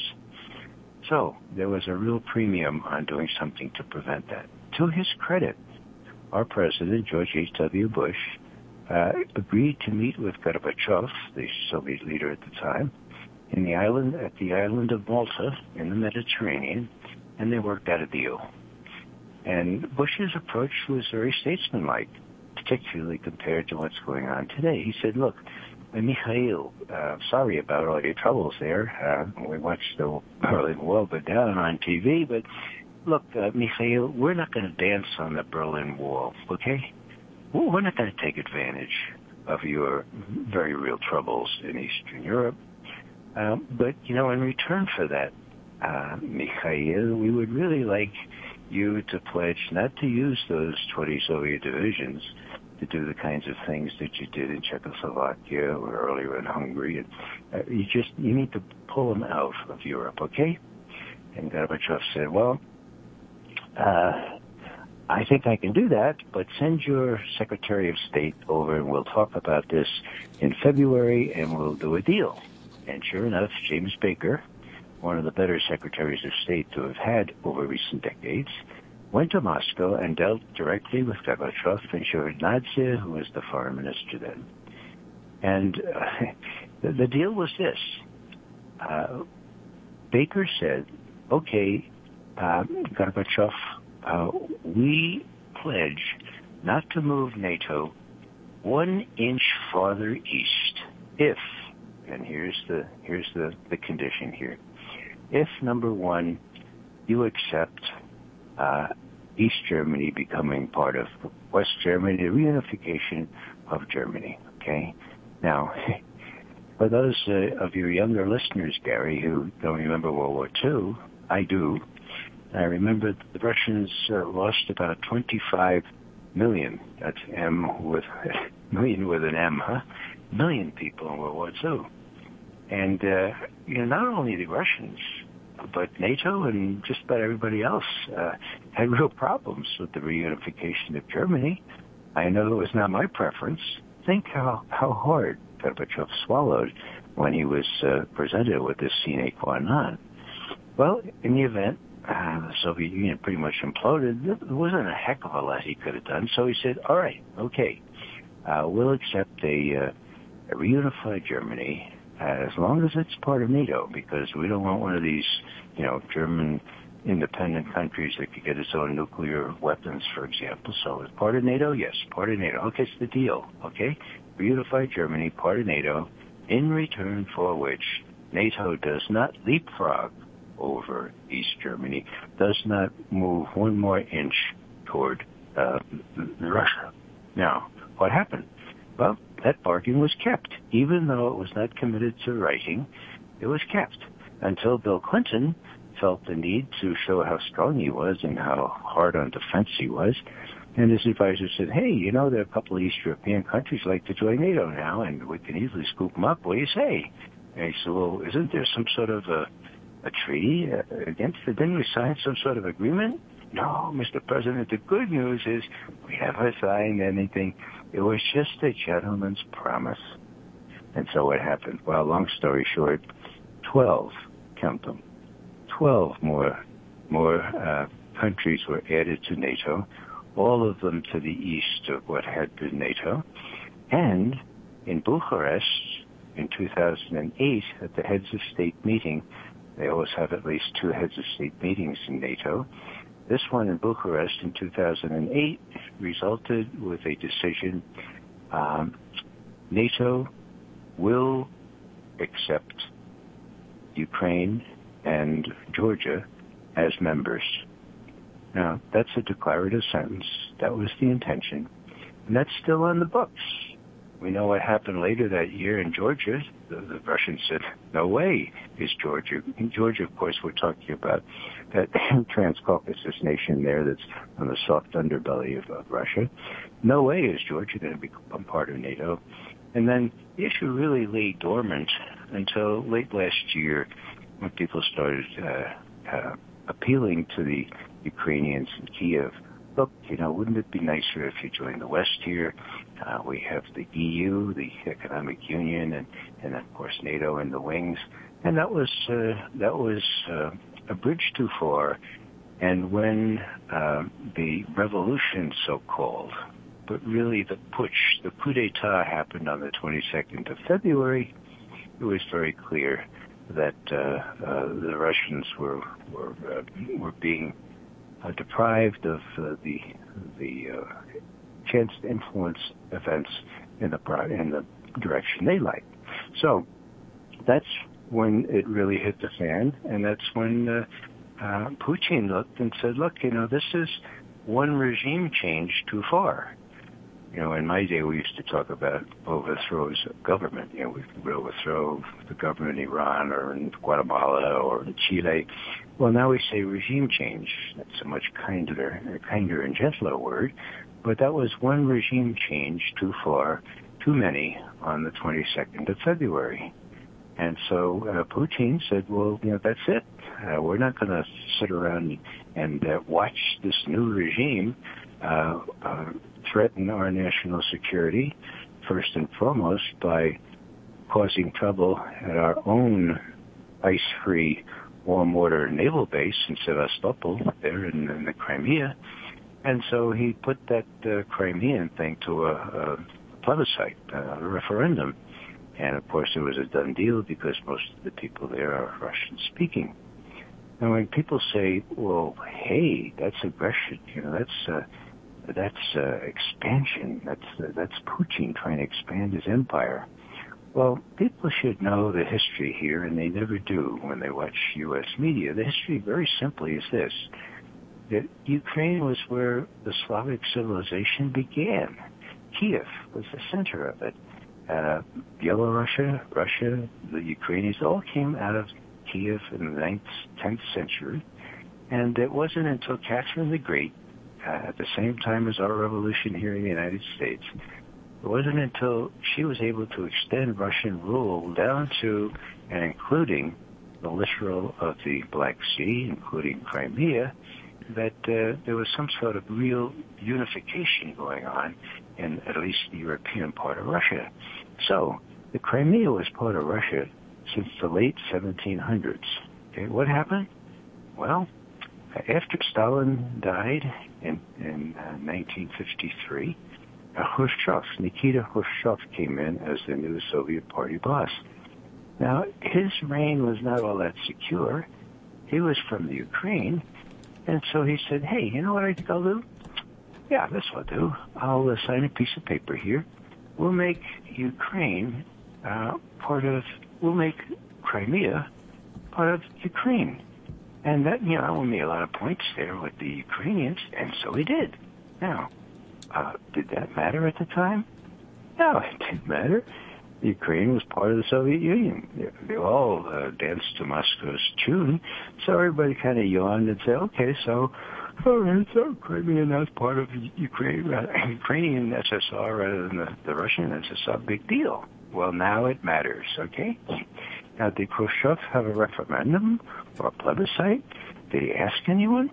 So there was a real premium on doing something to prevent that. To his credit, our president, George H W. Bush, uh, agreed to meet with Gorbachev, the Soviet leader at the time, in the island at the island of Malta in the Mediterranean, and they worked out a deal. And Bush's approach was very statesmanlike, particularly compared to what's going on today. He said, look, Mikhail, uh, sorry about all your troubles there. Uh, we watched the Berlin Wall go down on T V, but look, uh, Mikhail, we're not going to dance on the Berlin Wall, okay? We're not going to take advantage of your very real troubles in Eastern Europe. Um, but, you know, in return for that, uh, Mikhail, we would really like you to pledge not to use those twenty Soviet divisions to do the kinds of things that you did in Czechoslovakia or earlier in Hungary. And, uh, you just, you need to pull them out of Europe, okay? And Gorbachev said, well, uh, I think I can do that, but send your Secretary of State over and we'll talk about this in February and we'll do a deal. And sure enough, James Baker, one of the better Secretaries of State to have had over recent decades, went to Moscow and dealt directly with Gorbachev and Shevardnadze, who was the foreign minister then. And uh, the, the deal was this. Uh, Baker said, okay, uh, Gorbachev, uh, we pledge not to move NATO one inch farther east if, and here's the, here's the, the condition here, if, number one, you accept Uh, East Germany becoming part of West Germany, the reunification of Germany, okay? Now, for those uh, of your younger listeners, Gary, who don't remember World War Two, I do. I remember the Russians uh, lost about twenty-five million, that's M with, million with an M, huh? Million people in World War Two. And, uh, you know, not only the Russians, but NATO and just about everybody else uh, had real problems with the reunification of Germany. I know it was not my preference. Think how, how hard Gorbachev swallowed when he was uh, presented with this sine qua non. Well, in the event, uh, the Soviet Union pretty much imploded. There wasn't a heck of a lot he could have done. So he said, all right, okay, uh, we'll accept a, uh, a reunified Germany as long as it's part of NATO, because we don't want one of these, you know, German independent countries that could get its own nuclear weapons, for example. So it's part of NATO? Yes, part of NATO. Okay, it's the deal, okay? Reunified Germany, part of NATO, in return for which NATO does not leapfrog over East Germany, does not move one more inch toward uh, Russia. Now, what happened? Well, that bargain was kept. Even though it was not committed to writing, it was kept until Bill Clinton felt the need to show how strong he was and how hard on defense he was. And his advisor said, hey, you know, there are a couple of East European countries like to join NATO now, and we can easily scoop them up. What do you say? And he said, well, isn't there some sort of a, a treaty against it? Didn't we sign some sort of agreement? No, Mister President, the good news is we haven't signed anything. It was just a gentleman's promise. And so what happened? Well, long story short, twelve, count them, twelve more more uh, countries were added to NATO, all of them to the east of what had been NATO. And in Bucharest, in two thousand eight, at the heads of state meeting, they always have at least two heads of state meetings in NATO. This one in Bucharest in two thousand eight resulted with a decision. Um, NATO will accept Ukraine and Georgia as members. Now, that's a declarative sentence. That was the intention. And that's still on the books. We know what happened later that year in Georgia. The, the Russians said, no way is Georgia. In Georgia, of course, we're talking about that Transcaucasus nation there that's on the soft underbelly of, of Russia. No way is Georgia going to become part of NATO. And then the issue really lay dormant until late last year when people started uh, uh, appealing to the Ukrainians in Kiev. Look, you know, wouldn't it be nicer if you joined the West here? Uh, we have the E U, the Economic Union, and, and of course NATO in the wings. And that was uh, that was uh, a bridge too far. And when uh, the revolution, so-called, but really the putsch, the coup d'etat happened on the twenty-second of February, it was very clear that uh, uh, the Russians were were uh, were being uh, deprived of uh, the the uh, chance to influence events in the in the direction they like. So that's when it really hit the fan, and that's when uh, uh, Putin looked and said, "Look, you know, this is one regime change too far." You know, in my day, we used to talk about overthrows of government. You know, we could overthrow the government in Iran or in Guatemala or in Chile. Well, now we say regime change. That's a much kinder, kinder and gentler word. But that was one regime change too far, too many on the twenty-second of February. And so uh, Putin said, well, you know, that's it. Uh, we're not going to sit around and uh, watch this new regime uh, uh, threaten our national security, first and foremost, by causing trouble at our own ice-free warm water naval base in Sevastopol, there in, in the Crimea. And so he put that uh, Crimean thing to a, a plebiscite, a referendum. And, of course, it was a done deal because most of the people there are Russian-speaking. And when people say, well, hey, that's aggression, you know, that's uh, that's uh, expansion, that's uh, that's Putin trying to expand his empire. Well, people should know the history here, and they never do when they watch U S media. The history, very simply, is this, that Ukraine was where the Slavic civilization began. Kiev was the center of it. Uh, Yellow-Russia, Russia, the Ukrainians all came out of Kiev in the ninth, tenth century, and it wasn't until Catherine the Great, uh, at the same time as our revolution here in the United States, it wasn't until she was able to extend Russian rule down to and including the littoral of the Black Sea, including Crimea, that uh, there was some sort of real unification going on in at least the European part of Russia. So the Crimea was part of Russia since the late seventeen hundreds. Okay, what happened? Well, after Stalin died in, in uh, nineteen fifty-three, uh, Khrushchev, Nikita Khrushchev came in as the new Soviet party boss. Now, his reign was not all that secure. He was from the Ukraine, and so he said, hey, you know what I think I'll do? Yeah, this will do. I'll uh, sign a piece of paper here. We'll make Ukraine uh, part of, we'll make Crimea part of Ukraine. And that, you know, won me a lot of points there with the Ukrainians, and so he did. Now, uh, did that matter at the time? No, it didn't matter. Ukraine was part of the Soviet Union. They, they all uh, danced to Moscow's tune, so everybody kind of yawned and said, okay, so, all right, so Crimea now is part of Ukraine, uh, Ukrainian S S R rather than the, the Russian S S R. Big deal. Well, now it matters, okay? Now, did Khrushchev have a referendum or a plebiscite? Did he ask anyone?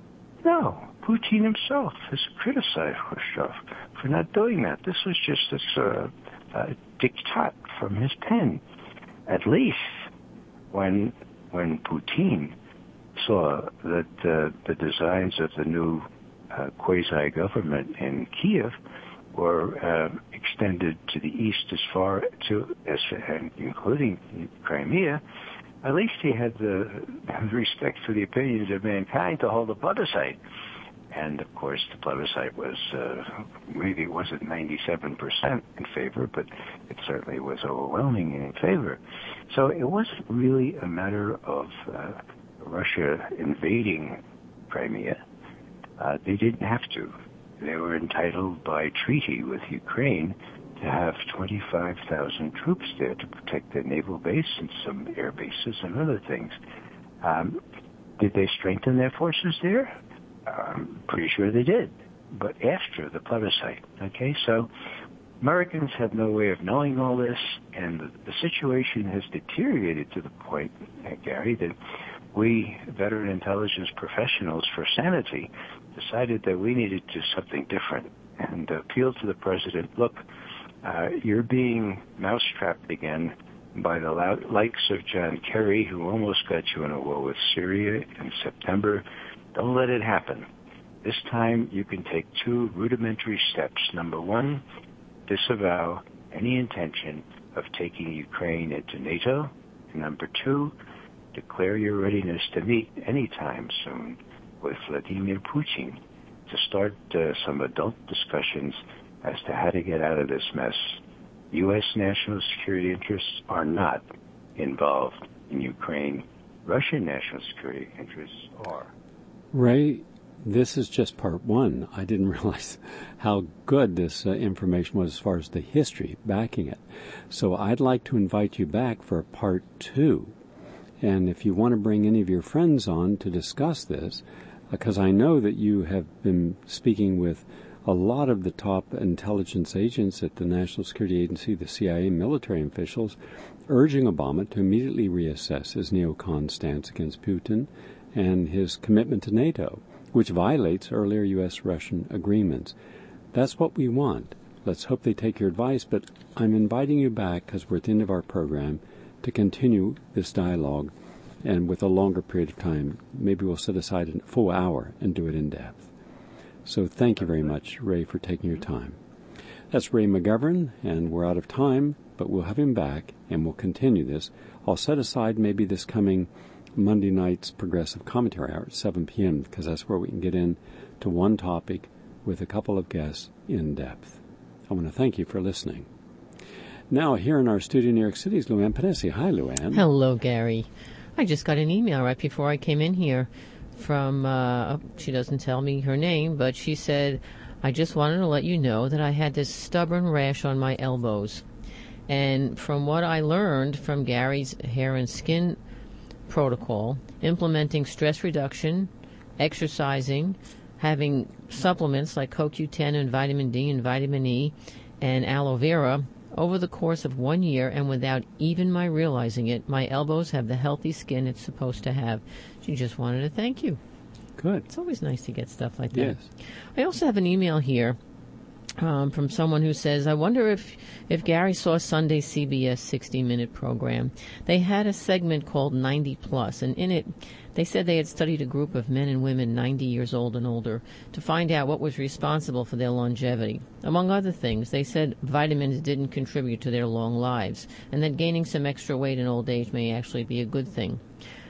No. Putin himself has criticized Khrushchev for not doing that. This was just this uh, uh, diktat from his pen. At least when when Putin saw that uh, the designs of the new uh, quasi-government in Kiev were uh, extended to the east as far to, as and including Crimea, at least he had the, the respect for the opinions of mankind to hold a plebiscite. And, of course, the plebiscite was, uh, maybe it wasn't ninety-seven percent in favor, but it certainly was overwhelming in favor. So it wasn't really a matter of uh, Russia invading Crimea. Uh, they didn't have to. They were entitled by treaty with Ukraine to have twenty-five thousand troops there to protect their naval base and some air bases and other things. Um, did they strengthen their forces there? I'm pretty sure they did, but after the plebiscite. Okay, so Americans have no way of knowing all this, and the, the situation has deteriorated to the point, uh, Gary, that we, veteran intelligence professionals for sanity, decided that we needed to do something different and appealed to the president, look, uh, you're being mousetrapped again by the likes of John Kerry, who almost got you in a war with Syria in September. Don't let it happen. This time you can take two rudimentary steps. Number one, disavow any intention of taking Ukraine into NATO. And number two, declare your readiness to meet any time soon with Vladimir Putin to start uh, some adult discussions as to how to get out of this mess. U S national security interests are not involved in Ukraine. Russian national security interests are. Ray, this is just part one. I didn't realize how good this uh, information was as far as the history backing it. So I'd like to invite you back for part two. And if you want to bring any of your friends on to discuss this, because I know that you have been speaking with a lot of the top intelligence agents at the National Security Agency, the C I A, military officials, urging Obama to immediately reassess his neocon stance against Putin and his commitment to NATO, which violates earlier U S Russian agreements. That's what we want. Let's hope they take your advice, but I'm inviting you back, because we're at the end of our program, to continue this dialogue, and with a longer period of time. Maybe we'll set aside a full hour and do it in depth. So thank you very much, Ray, for taking your time. That's Ray McGovern, and we're out of time, but we'll have him back, and we'll continue this. I'll set aside maybe this coming Monday night's Progressive Commentary Hour at seven p.m., because that's where we can get in to one topic with a couple of guests in depth. I want to thank you for listening. Now, here in our studio in New York City is Luann Panesi. Hi, Luann. Hello, Gary. I just got an email right before I came in here from, uh, she doesn't tell me her name, but she said, I just wanted to let you know that I had this stubborn rash on my elbows. And from what I learned from Gary's hair and skin protocol, implementing stress reduction, exercising, having supplements like Co Q ten and vitamin D and vitamin E and aloe vera, over the course of one year, and without even my realizing it, my elbows have the healthy skin it's supposed to have. She just wanted to thank you. Good. It's always nice to get stuff like that. Yes. I also have an email here um, from someone who says, I wonder if, if Gary saw Sunday's C B S sixty-minute program. They had a segment called ninety plus, and in it they said they had studied a group of men and women ninety years old and older to find out what was responsible for their longevity. Among other things, they said vitamins didn't contribute to their long lives, and that gaining some extra weight in old age may actually be a good thing.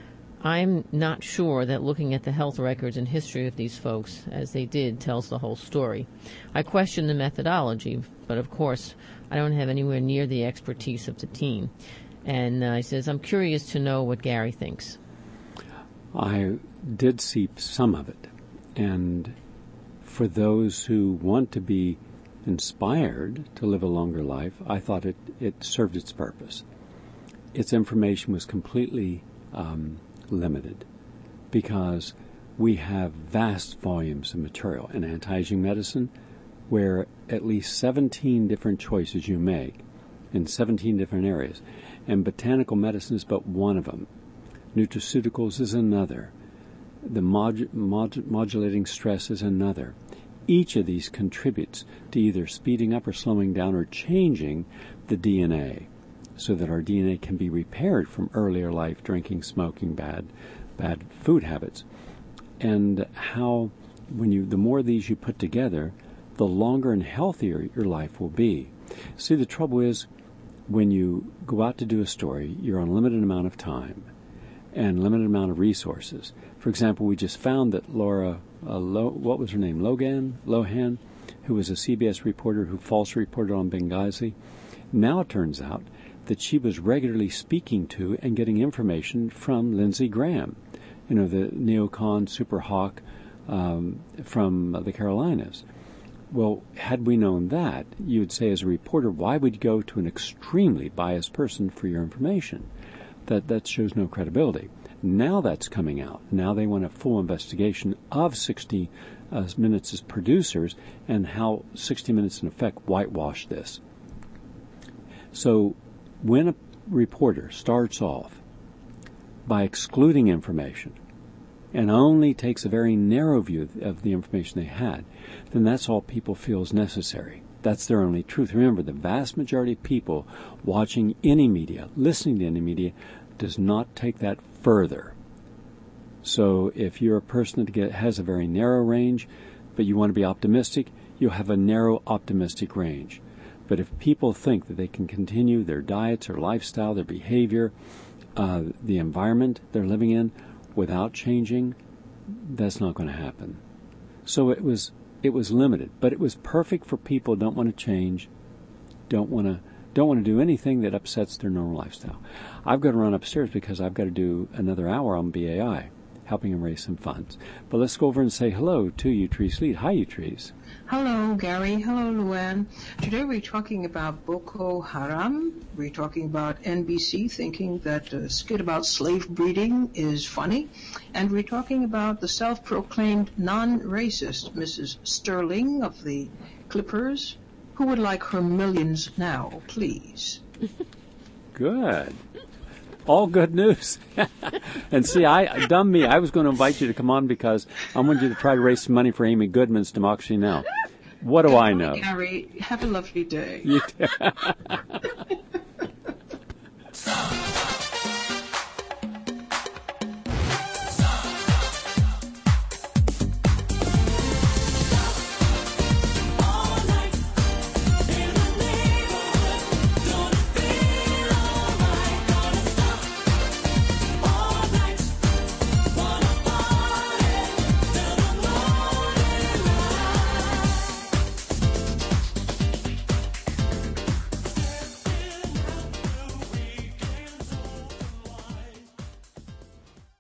I'm not sure that looking at the health records and history of these folks, as they did, tells the whole story. I question the methodology, but of course, I don't have anywhere near the expertise of the team. And uh, he says, I'm curious to know what Gary thinks. I did see some of it, and for those who want to be inspired to live a longer life, I thought it, it served its purpose. Its information was completely um, limited because we have vast volumes of material in anti-aging medicine where at least seventeen different choices you make in seventeen different areas, and botanical medicine is but one of them. Nutraceuticals is another. The mod- mod- modulating stress is another. Each of these contributes to either speeding up or slowing down or changing the D N A so that our D N A can be repaired from earlier life drinking, smoking, bad bad food habits. And how, when you, the more of these you put together, the longer and healthier your life will be. See, the trouble is when you go out to do a story, you're on a limited amount of time and limited amount of resources. For example, we just found that Laura, uh, Lo, what was her name, Logan, Lohan, who was a C B S reporter who falsely reported on Benghazi, now it turns out that she was regularly speaking to and getting information from Lindsey Graham, you know, the neocon super hawk um, from the Carolinas. Well, had we known that, you would say as a reporter, why would you go to an extremely biased person for your information? That that shows no credibility. Now that's coming out. Now they want a full investigation of sixty uh, Minutes' producers and how sixty Minutes in effect whitewashed this. So when a reporter starts off by excluding information and only takes a very narrow view of the information they had, then that's all people feel is necessary. That's their only truth. Remember, the vast majority of people watching any media, listening to any media, does not take that further. So if you're a person that get, has a very narrow range, but you want to be optimistic, you'll have a narrow optimistic range. But if people think that they can continue their diets, their lifestyle, their behavior, uh, the environment they're living in without changing that's not going to happen. So it was it was limited, but it was perfect for people who don't want to change, don't want to don't want to do anything that upsets their normal lifestyle. I've got to run upstairs because I've got to do another hour on B A I, helping them raise some funds. But let's go over and say hello to Utrice Lead. Hi, Utrice. Hello, Gary. Hello, Luann. Today we're talking about Boko Haram. We're talking about N B C thinking that a skit about slave breeding is funny. And we're talking about the self-proclaimed non-racist Missus Sterling of the Clippers. Who would like her millions now, please? Good. All good news. And see, I dumb me. I was going to invite you to come on because I wanted you to try to raise some money for Amy Goodman's Democracy Now! What do I know? Gary, have a lovely day. You too.